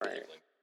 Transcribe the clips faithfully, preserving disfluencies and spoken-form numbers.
Right.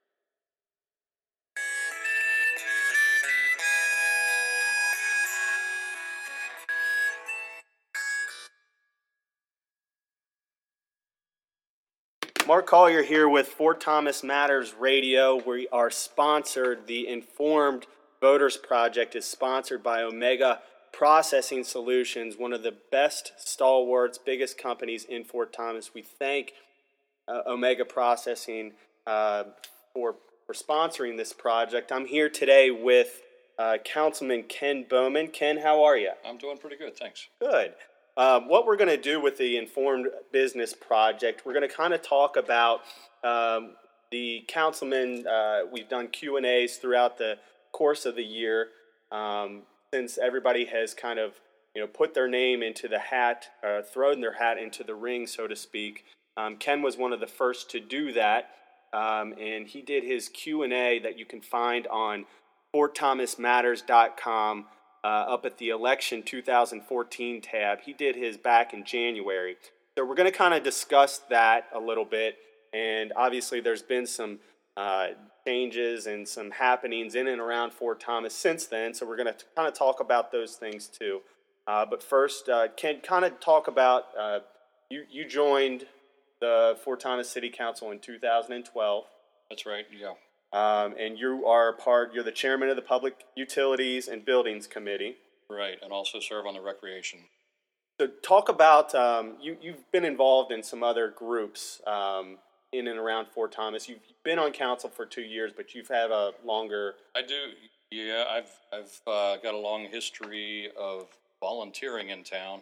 Mark Collier here with Fort Thomas Matters Radio. We are sponsored. The Informed Voters Project is sponsored by Omega Processing Solutions, one of the best stalwarts, biggest companies in Fort Thomas. We thank uh, Omega Processing uh, for, for sponsoring this project. I'm here today with uh, Councilman Ken Bowman. Ken, how are you? I'm doing pretty good, thanks. Good. Um, what we're going to do with the Informed Business Project, we're going to kind of talk about um, the councilman. Uh, we've done Q and A's throughout the course of the year, um, since everybody has kind of you know put their name into the hat, uh, thrown their hat into the ring, so to speak. Um, Ken was one of the first to do that, um, and he did his Q and A that you can find on fort thomas matters dot com. Uh, up at the election two thousand fourteen tab. He did his back in January. So we're going to kind of discuss that a little bit. And obviously there's been some uh, changes and some happenings in and around Fort Thomas since then. So we're going to kind of talk about those things too. Uh, but first, uh, Ken, kind of talk about, uh, you, you joined the Fort Thomas City Council in two thousand twelve. That's right, yeah. Um, and you are part, you're the chairman of the Public Utilities and Buildings Committee. Right, and also serve on the Recreation. So talk about, um, you, you've been involved in some other groups um, in and around Fort Thomas. You've been on council for two years, but you've had a longer... I do, yeah. I've, I've uh, got a long history of volunteering in town,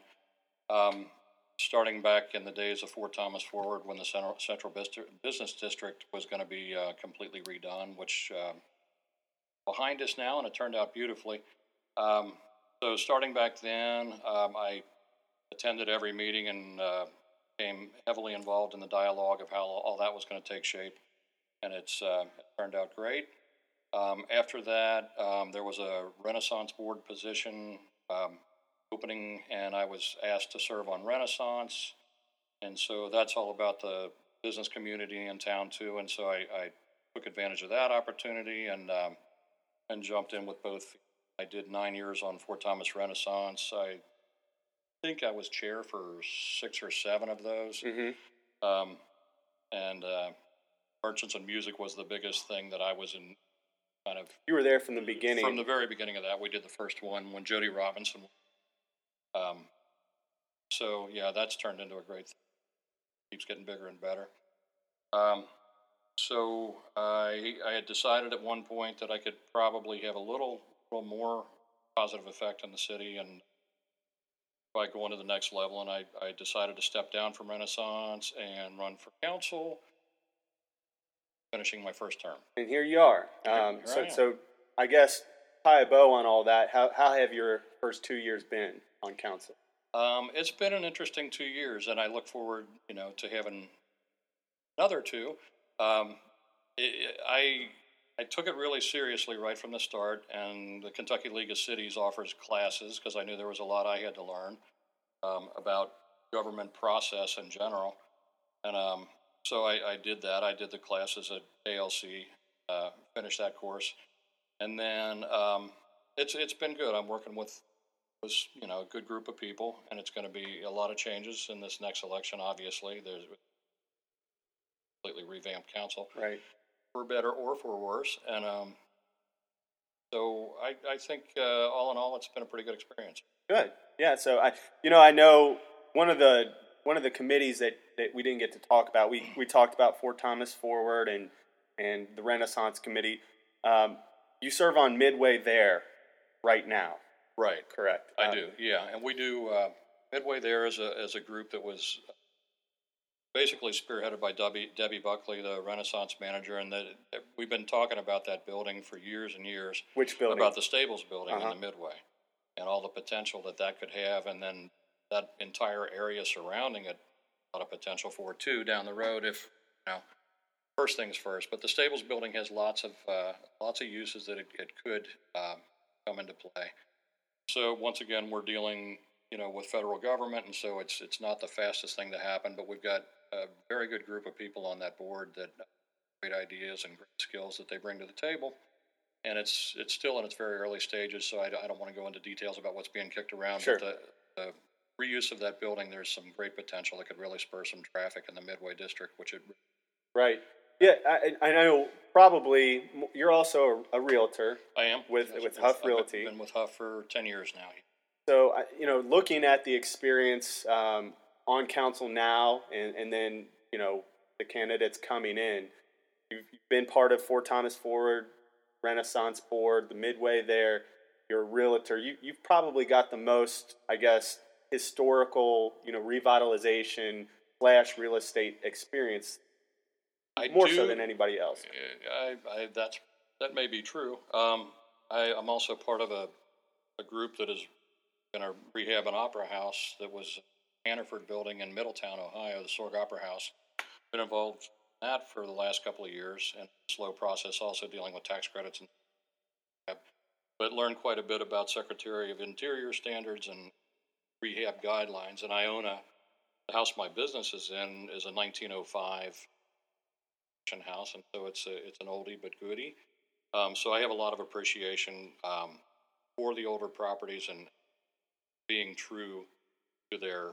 um, starting back in the days of Fort Thomas Forward when the Central, Central Business District was going to be uh, completely redone, which uh, behind us now, and it turned out beautifully. Um, so starting back then, um, I attended every meeting and uh, became heavily involved in the dialogue of how all that was going to take shape, and it's uh, it turned out great. Um, after that, um, there was a Renaissance Board position um, opening, and I was asked to serve on Renaissance, and so that's all about the business community in town too, and so I, I took advantage of that opportunity and um, and jumped in with both. I did nine years on Fort Thomas Renaissance. I think I was chair for six or seven of those, Mm-hmm. um, and uh, Merchants and Music was the biggest thing that I was in. Kind of You were there from the beginning. From the very beginning of that. We did the first one when Jody Robinson. Um, so, yeah, that's turned into a great thing. Keeps getting bigger and better. Um, so I, I had decided at one point that I could probably have a little, little more positive effect on the city and by going to the next level. And I, I decided to step down from Renaissance and run for council, finishing my first term. And here you are. Um, Here so, I am. so I guess tie a bow on all that. How how have your first two years been on council? Um, it's been an interesting two years, and I look forward, you know, to having another two. Um, it, I I took it really seriously right from the start, and the Kentucky League of Cities offers classes because I knew there was a lot I had to learn um, about government process in general, and um, so I, I did that. I did the classes at A L C, uh, finished that course, and then um, it's it's been good. I'm working with was you know a good group of people, and it's going to be a lot of changes in this next election. Obviously, there's a completely revamped council, Right. for better or for worse, and um, so I I think uh, all in all, it's been a pretty good experience. Good. Yeah. So I, you know, I know one of the one of the committees that, that we didn't get to talk about. We we talked about Fort Thomas Forward and and the Renaissance Committee. Um, you serve on Midway there right now. Right. Correct. I Uh, do. Yeah, and we do uh, Midway there as a as a group that was basically spearheaded by Debbie, Debbie Buckley, the Renaissance manager, and that we've been talking about that building for years and years. Which building? About the Stables building Uh-huh. in the Midway, and all the potential that that could have, and then that entire area surrounding it, a lot of potential for it too down the road. If you know, first things first, but the Stables building has lots of uh, lots of uses that it, it could uh, come into play. So once again, we're dealing, you know, with federal government, and so it's it's not the fastest thing to happen. But we've got a very good group of people on that board that great ideas and great skills that they bring to the table. And it's it's still in its very early stages, so I, I don't want to go into details about what's being kicked around. Sure. But the, the reuse of that building, there's some great potential that could really spur some traffic in the Midway district, which it. Right. Yeah, I, I know. Probably you're also a, a realtor. I am with yes, with I've Huff been, Realty. I've been with Huff for ten years now. So you know, looking at the experience um, on council now, and and then you know the candidates coming in, you've been part of Fort Thomas Forward, Renaissance Board, the Midway. There, you're a realtor. You you've probably got the most, I guess, historical, you know, revitalization slash real estate experience. I More do, so than anybody else. I, I that's that may be true. Um, I, I'm also part of a, a group that is going to rehab an opera house that was Hannaford Building in Middletown, Ohio, the Sorg Opera House. Been involved in that for the last couple of years, and slow process, also dealing with tax credits and. But learned quite a bit about Secretary of Interior standards and rehab guidelines. And I own a the house my business is in is a nineteen oh five house, and so it's a, it's an oldie but goodie. Um, so I have a lot of appreciation um, for the older properties and being true to their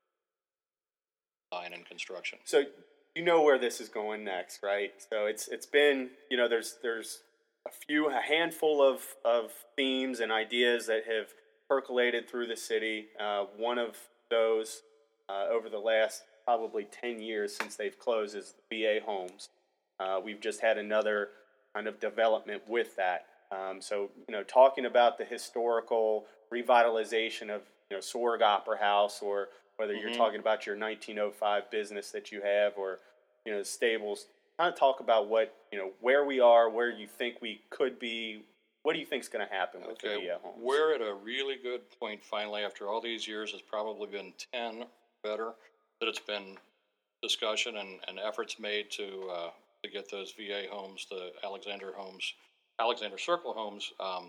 design and construction. So you know where this is going next, right? So it's it's been, you know, there's there's a few a handful of of themes and ideas that have percolated through the city. Uh, one of those uh, over the last probably ten years since they've closed is the V A homes. Uh, we've just had another kind of development with that. Um, so, you know, talking about the historical revitalization of, you know, Sorg Opera House, or whether you're Mhm. talking about your nineteen oh five business that you have, or, you know, the stables, kind of talk about what, you know, where we are, where you think we could be. What do you think is going to happen with the V A homes? We're at a really good point finally after all these years. It's probably been ten better that it's been discussion and, and efforts made to uh, to get those V A homes, the Alexander homes, Alexander Circle homes, um,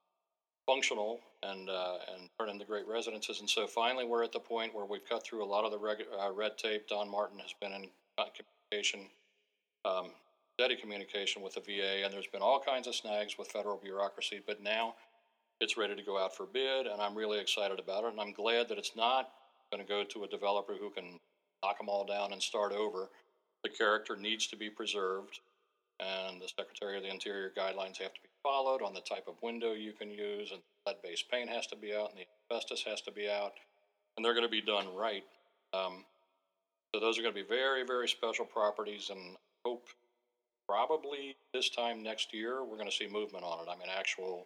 functional and uh, and turn into great residences. And so finally, we're at the point where we've cut through a lot of the reg- uh, red tape. Don Martin has been in communication, um, steady communication with the V A, and there's been all kinds of snags with federal bureaucracy. But now it's ready to go out for bid, and I'm really excited about it. And I'm glad that it's not going to go to a developer who can knock them all down and start over. The character needs to be preserved, and the Secretary of the Interior guidelines have to be followed on the type of window you can use, and lead-based paint has to be out, and the asbestos has to be out, and they're going to be done right. Um, so those are going to be very, very special properties, and I hope probably this time next year we're going to see movement on it. I mean, actual,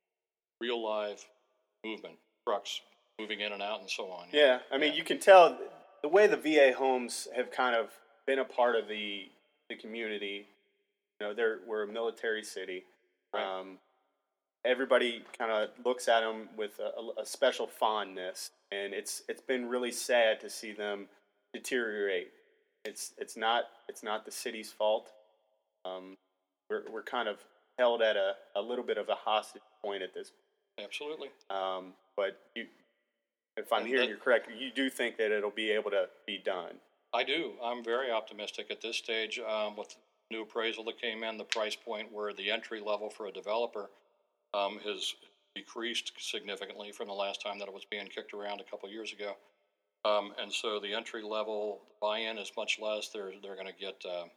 real live movement, trucks moving in and out and so on. Yeah, I mean, yeah. You can tell the way the V A homes have kind of been a part of the the community. You know, they're we're a military city. Right. Um, everybody kind of looks at them with a, a special fondness, and it's it's been really sad to see them deteriorate. It's it's not it's not the city's fault. Um, we're we're kind of held at a, a little bit of a hostage point at this. Absolutely. Um, but you, if I'm And hearing that, you correct, you do think that it'll be able to be done. I do. I'm very optimistic at this stage. Um, with new appraisal that came in, the price point where the entry level for a developer um, has decreased significantly from the last time that it was being kicked around a couple of years ago. Um, and so the entry level buy-in is much less. They're they're going to get uh,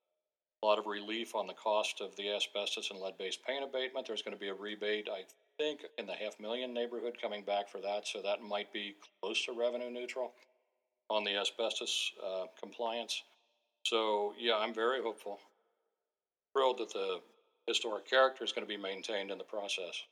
a lot of relief on the cost of the asbestos and lead-based paint abatement. There's going to be a rebate, I think, in the half million neighborhood coming back for that. So that might be close to revenue neutral on the asbestos uh, compliance. So, yeah, I'm very hopeful. Thrilled that the historic character is going to be maintained in the process.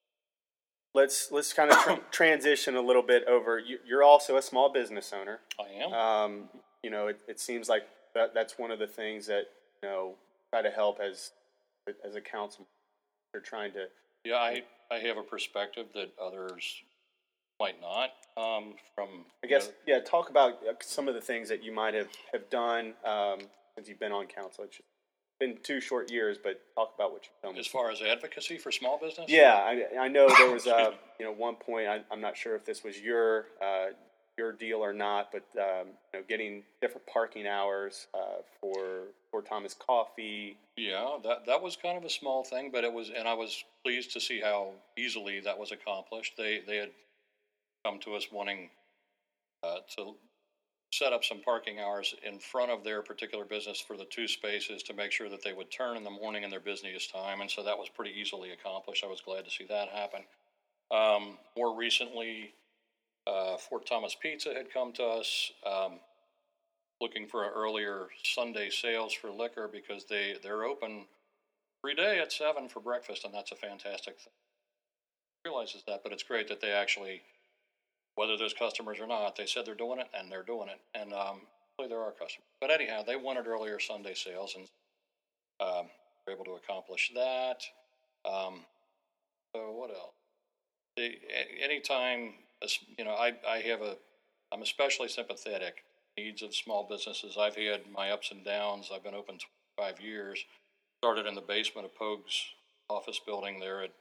Let's let's kind of tra- transition a little bit over. You, you're also a small business owner. I am. Um, you know, it, it seems like that, that's one of the things that, you know, try to help as as a council. They're trying to. Yeah, I, I have a perspective that others might not. Um, from I guess, you know, yeah, talk about some of the things that you might have, have done um, since you've been on council. It's been two short years, but talk about what you've done. As far as advocacy for small business? Yeah, I, I know there was, a, you know, one point, I, I'm not sure if this was your uh, your deal or not, but um, you know, getting different parking hours uh, for for Thomas Coffee. Yeah, that that was kind of a small thing, but it was, and I was pleased to see how easily that was accomplished. They they had come to us wanting uh, to set up some parking hours in front of their particular business for the two spaces to make sure that they would turn in the morning in their busiest time, and so that was pretty easily accomplished. I was glad to see that happen. Um, more recently, uh, Fort Thomas Pizza had come to us um, looking for earlier Sunday sales for liquor because they, they're open every day at seven for breakfast, and that's a fantastic thing. Realizes that, but it's great that they actually, whether there's customers or not, they said they're doing it, and they're doing it, and um, hopefully there are customers. But anyhow, they wanted earlier Sunday sales, and um, were able to accomplish that. Um, so what else? The, anytime, you know, I, I have a, I'm especially sympathetic to the needs of small businesses. I've had my ups and downs. I've been open twenty-five years. Started in the basement of Pogue's office building there at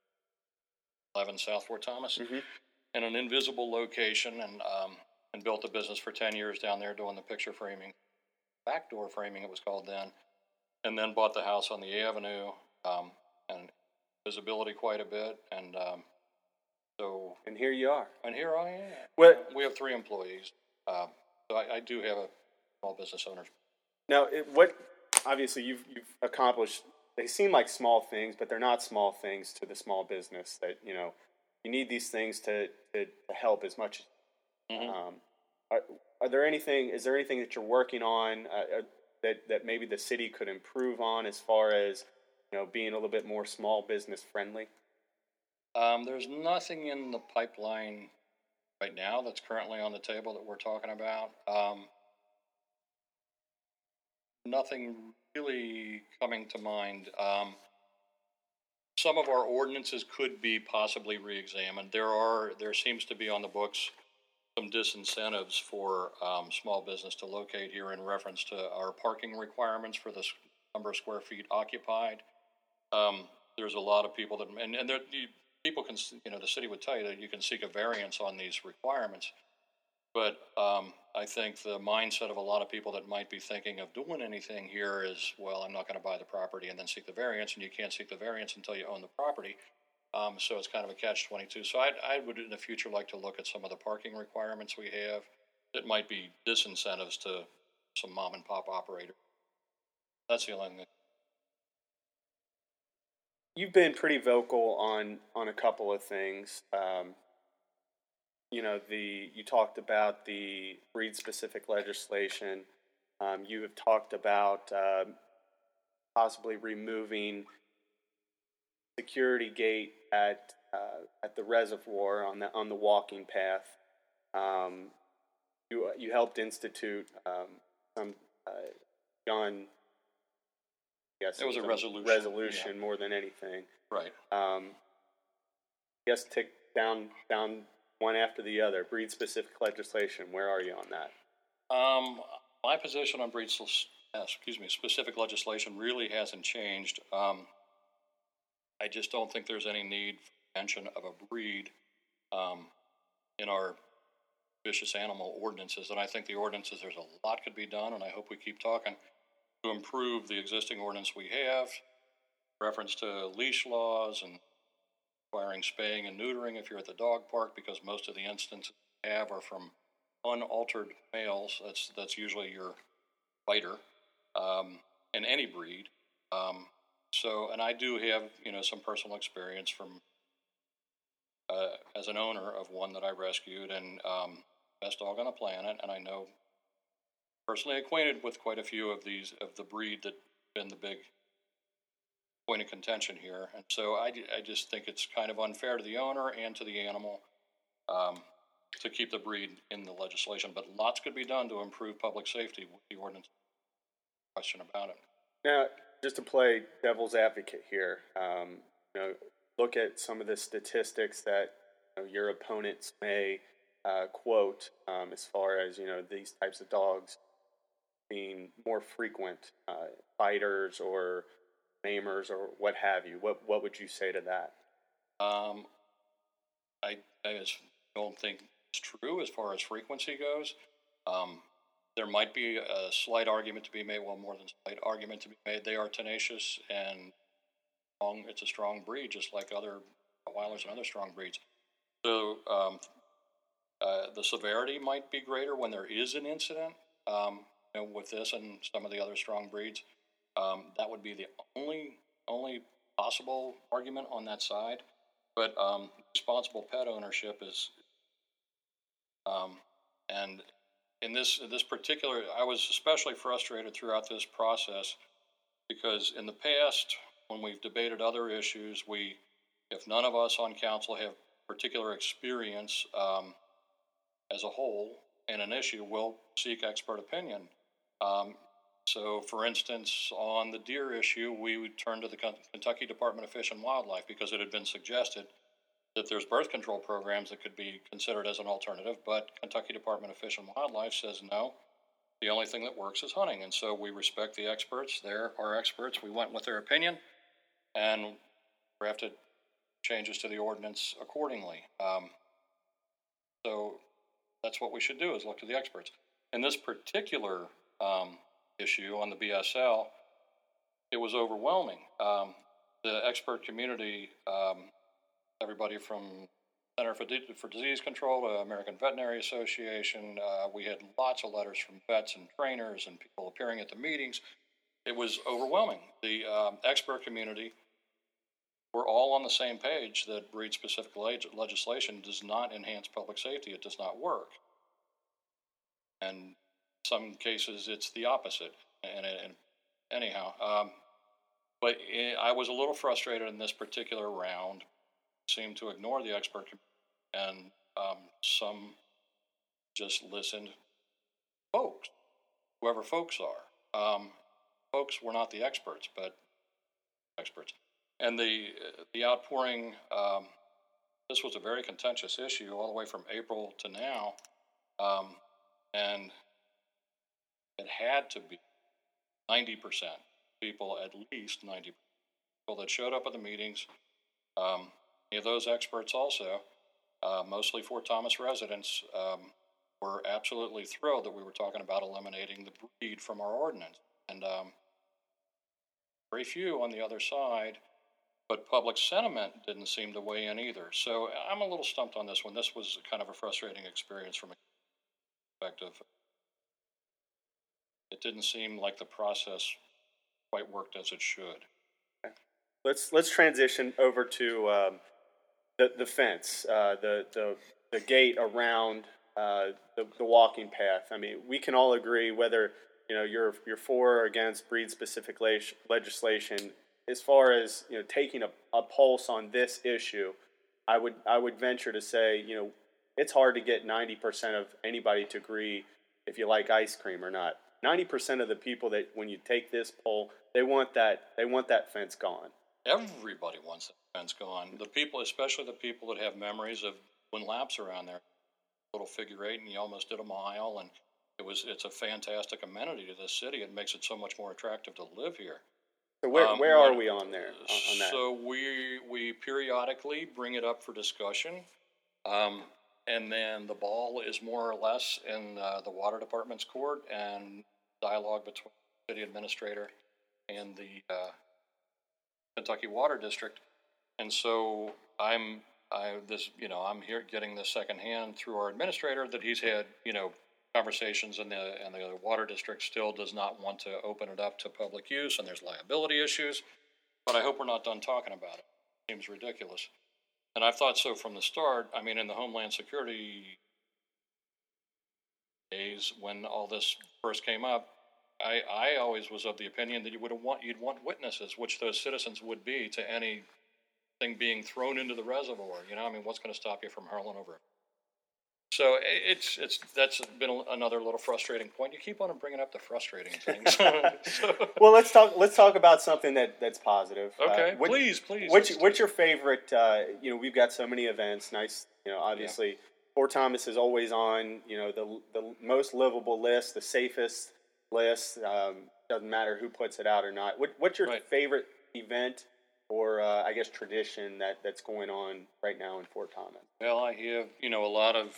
eleven South Fort Thomas, Mm-hmm. in an invisible location, and um, and built a business for ten years down there doing the picture framing, backdoor framing it was called then, and then bought the house on the avenue um, and visibility quite a bit, and um, so And here you are. and here I am. Well, We have three employees, uh, so I, I do have a small business owner. now, it, what obviously you've you've accomplished. They seem like small things, but they're not small things to the small business. That you know, you need these things to to, to help as much. Mm-hmm. Um, are, are there anything? Is there anything that you're working on uh, uh, that that maybe the city could improve on as far as you know being a little bit more small business friendly? Um, there's nothing in the pipeline right now that's currently on the table that we're talking about. Um, nothing really coming to mind. Um, some of our ordinances could be possibly re-examined. There are, there seems to be on the books some disincentives for um, small business to locate here in reference to our parking requirements for the s- number of square feet occupied. Um, there's a lot of people that, and, and there, you, people can, you know, the city would tell you that you can seek a variance on these requirements. But um, I think the mindset of a lot of people that might be thinking of doing anything here is, well, I'm not going to buy the property and then seek the variance, and you can't seek the variance until you own the property. Um, so it's kind of a catch twenty-two. So I, I would in the future like to look at some of the parking requirements we have that might be disincentives to some mom and pop operators. That's the only thing. You've been pretty vocal on on a couple of things. Um, you know, the you talked about the breed specific legislation. Um, you have talked about um possibly removing security gate at uh, at the reservoir on the on the walking path. Um, you you helped institute um, some uh, John. Yes, It was a resolution. Resolution more than anything. Right. Um, yes, tick down down one after the other. Breed specific legislation. Where are you on that? Um, my position on breed, uh, excuse me, specific legislation really hasn't changed. Um, I just don't think there's any need for mention of a breed um, in our vicious animal ordinances. And I think the ordinances, there's a lot could be done, and I hope we keep talking to improve the existing ordinance we have. Reference to leash laws and requiring spaying and neutering if you're at the dog park, because most of the instances we have are from unaltered males. That's that's usually your fighter um, in any breed. Um, so, and I do have you know some personal experience from uh, as an owner of one that I rescued, and um, best dog on the planet. And I know personally acquainted with quite a few of these of the breed that been the big point of contention here. And so I, I just think it's kind of unfair to the owner and to the animal um, to keep the breed in the legislation. But lots could be done to improve public safety with the ordinance. Question about it. Now, just to play devil's advocate here, um, you know, look at some of the statistics that you know, your opponents may uh, quote um, as far as you know these types of dogs being more frequent uh, fighters or maimers or what have you. What what would you say to that? Um, I, I just don't think is true as far as frequency goes. Um, there might be a slight argument to be made, well, more than slight argument to be made. They are tenacious and strong. It's a strong breed, just like other Rottweilers and other strong breeds. So um, uh, the severity might be greater when there is an incident. Um, you know, with this and some of the other strong breeds, um, that would be the only only possible argument on that side. But um, responsible pet ownership is, um, and in this in this particular, I was especially frustrated throughout this process because in the past, when we've debated other issues, we, if none of us on council have particular experience um, as a whole in an issue, we'll seek expert opinion. Um, so, for instance, on the deer issue, we would turn to the Kentucky Department of Fish and Wildlife because it had been suggested that there's birth control programs that could be considered as an alternative, but Kentucky Department of Fish and Wildlife says no. The only thing that works is hunting, and so we respect the experts. They're our experts. We went with their opinion and drafted changes to the ordinance accordingly. Um, so that's what we should do, is look to the experts. In this particular um, issue on the B S L, it was overwhelming. Um, the expert community, um, everybody from Center for, D- for Disease Control to American Veterinary Association, uh, we had lots of letters from vets and trainers and people appearing at the meetings. It was overwhelming. The um, expert community were all on the same page that breed-specific leg- legislation does not enhance public safety. It does not work. And in some cases, it's the opposite. And, and anyhow, um, but it, I was a little frustrated in this particular round. Seemed to ignore the expert community, and um, some just listened. Folks, whoever folks are, um, folks were not the experts, but experts. And the the outpouring. Um, this was a very contentious issue all the way from April to now, um, and it had to be ninety percent people, at least ninety percent people that showed up at the meetings. Um, any of those experts also, uh, mostly Fort Thomas residents, um, were absolutely thrilled that we were talking about eliminating the breed from our ordinance. And um, very few on the other side, but public sentiment didn't seem to weigh in either. So I'm a little stumped on this one. This was kind of a frustrating experience from a perspective. It didn't seem like the process quite worked as it should. Let's let's transition over to um, the the fence, uh, the the the gate around uh, the the walking path. I mean, we can all agree whether you know you're you're for or against breed specific legislation. As far as you know, taking a, a pulse on this issue, I would I would venture to say you know it's hard to get ninety percent of anybody to agree if you like ice cream or not. Ninety percent of the people that when you take this poll, they want that they want that fence gone. Everybody wants that fence gone. The people, especially the people that have memories of when laps around there, little figure eight, and you almost did a mile, and it was it's a fantastic amenity to this city. It makes it so much more attractive to live here. So where Um, where what, are we on there on, on that? So we we periodically bring it up for discussion, um, and then the ball is more or less in uh, the water department's court, and dialogue between the city administrator and the uh, Kentucky Water District. And so I'm I this you know I'm here getting this secondhand through our administrator that he's had you know conversations, and the and the water district still does not want to open it up to public use, and there's liability issues. But I hope we're not done talking about it. It seems ridiculous, and I've thought so from the start. I mean, in the Homeland Security days when all this first came up, I, I always was of the opinion that you would want you'd want witnesses, which those citizens would be to anything being thrown into the reservoir. You know, I mean, what's going to stop you from hurling over it? So it's it's that's been a, another little frustrating point. You keep on bringing up the frustrating things. So, well, let's talk. Let's talk about something that, that's positive. Okay, uh, what, please, please. What's what's your favorite? Uh, you know, we've got so many events. Nice. You know, obviously, yeah. Fort Thomas is always on. You know, the the most livable list, the safest list. Um, doesn't matter who puts it out or not. What, what's your right. favorite event, or uh, I guess tradition that, that's going on right now in Fort Thomas? Well, I have you know a lot of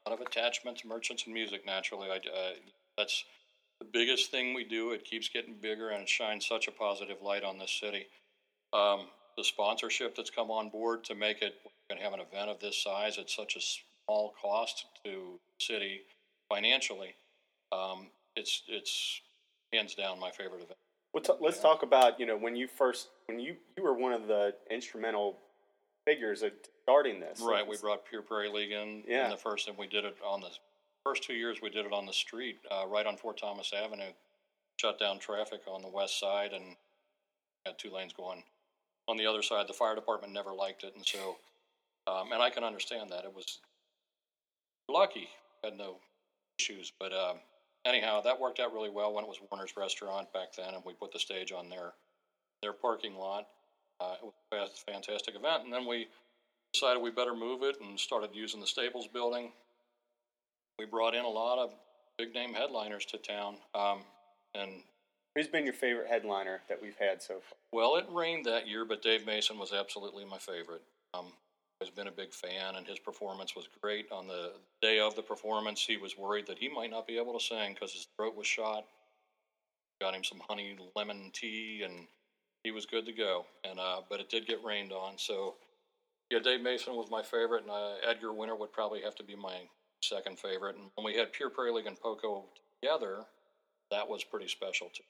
a lot of attachment to Merchants and Music. Naturally, I, uh, that's the biggest thing we do. It keeps getting bigger, and it shines such a positive light on this city. Um, the sponsorship that's come on board to make it, we're going to have an event of this size at such a small cost to the city financially. Um, it's it's hands down my favorite event. Well, t- let's talk about, you know, when you first, when you, you were one of the instrumental figures at starting this. Right, we brought Pure Prairie League in, Yeah. in the first, and we did it on the first two years. We did it on the street, uh, right on Fort Thomas Avenue, shut down traffic on the west side, and had two lanes going on the other side. The fire department never liked it, and so, um, and I can understand that. It was lucky, had no issues, but um, anyhow, that worked out really well when it was Warner's Restaurant back then, and we put the stage on their their parking lot. Uh, it was a fantastic event, and then we decided we better move it and started using the Staples building. We brought in a lot of big name headliners to town, um, and Who's been your favorite headliner that we've had so far? well, it rained that year, but Dave Mason was absolutely my favorite. Um, I've been a big fan, and his performance was great. On the day of the performance, he was worried that he might not be able to sing because his throat was shot. Got him some honey lemon tea, and he was good to go. And uh, but it did get rained on, so yeah, Dave Mason was my favorite, and uh, Edgar Winter would probably have to be my second favorite. And when we had Pure Prairie League and Poco together, that was pretty special too.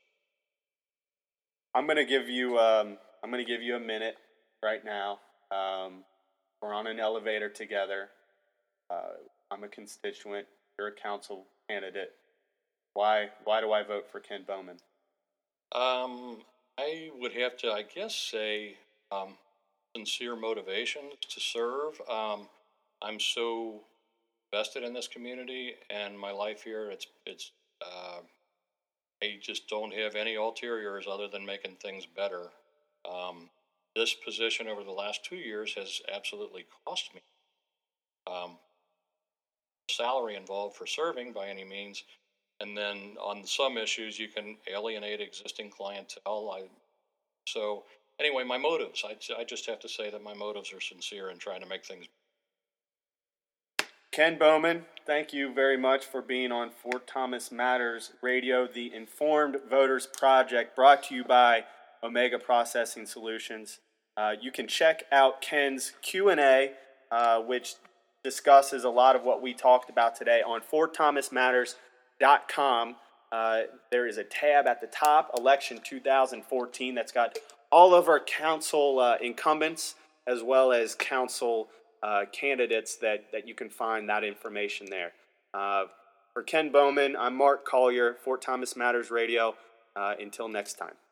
I'm gonna give you um, I'm gonna give you a minute right now. Um, we're on an elevator together. Uh, I'm a constituent. You're a council candidate. Why why do I vote for Ken Bowman? Um, I would have to, I guess, say um, sincere motivation to serve. Um, I'm so vested in this community and my life here. It's it's. Uh, I just don't have any ulteriors other than making things better. Um, this position over the last two years has absolutely cost me. Um, salary involved for serving by any means, and then on some issues you can alienate existing clientele. I, so anyway, my motives. I, I just have to say that my motives are sincere in trying to make things. Ken Bowman, thank you very much for being on Fort Thomas Matters Radio, the Informed Voters Project, brought to you by Omega Processing Solutions. Uh, you can check out Ken's Q and A, uh, which discusses a lot of what we talked about today, on fort thomas matters dot com. Uh, there is a tab at the top, Election two thousand fourteen, that's got all of our council uh, incumbents as well as council Uh, candidates that, that you can find that information there. Uh, for Ken Bowman, I'm Mark Collier, Fort Thomas Matters Radio. Uh, until next time.